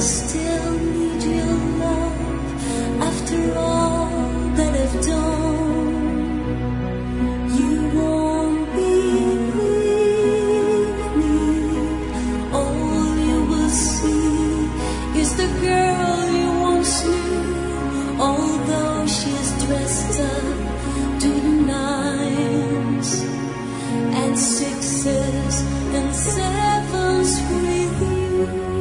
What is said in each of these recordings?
still need your love after all that I've done. You won't believe me. All you will see is the girl you once knew, although she's dressed up to the nines and sixes and sevens with you.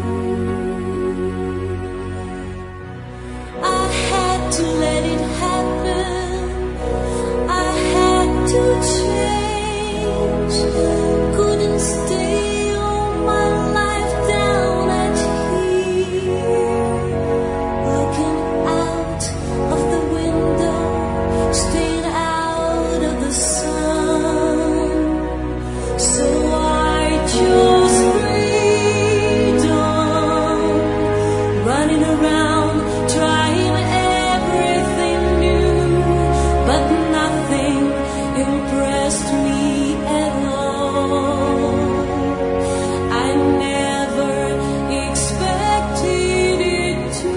I had to let it happen. I had to change. Couldn't stay all my life down at here, looking out of the window, staying out of the sun. So I chose freedom, running around, trying everything new, but nothing impressed me at all. I never expected it to.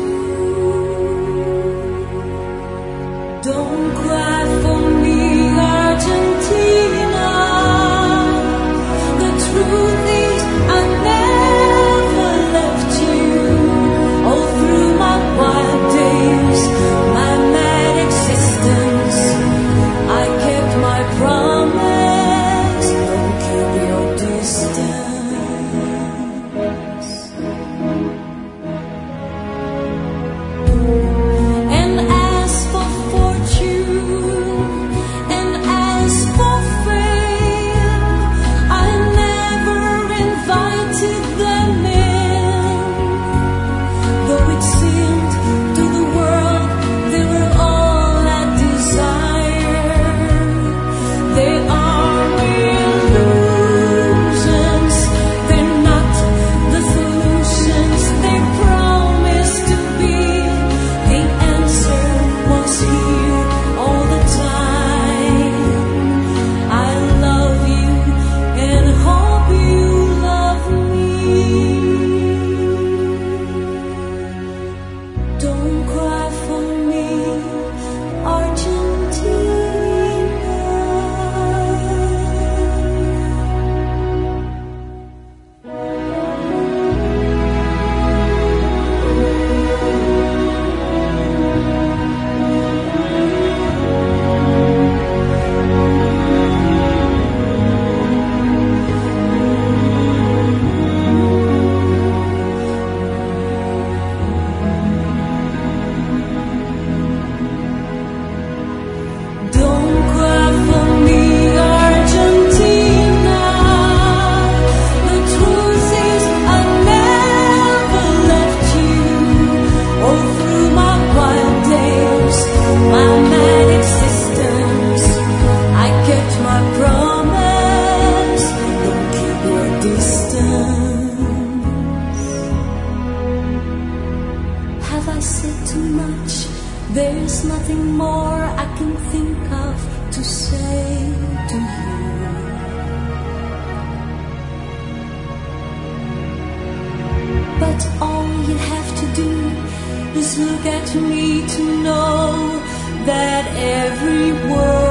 Don't cry for me, Argentina. The truth is, I never left you. All through my wild days, my mad existence, I kept my promise. Don't keep your distance. And as for fortune, and as for fame, I never invited them in. Though it seemed to the world they were all I desire, they are illusions. They're not the solutions they promised to be. The answer was here all the time. I love you and hope you love me. Don't cry for me, Argentina. Don't cry for me, Argentina. The truth is, I never left you. All through my wild days, my mad existence, I kept my promise. Don't keep your distance. Have I said too much? There's nothing more I can think of to say to you. But all you have to do is look at me to know that every word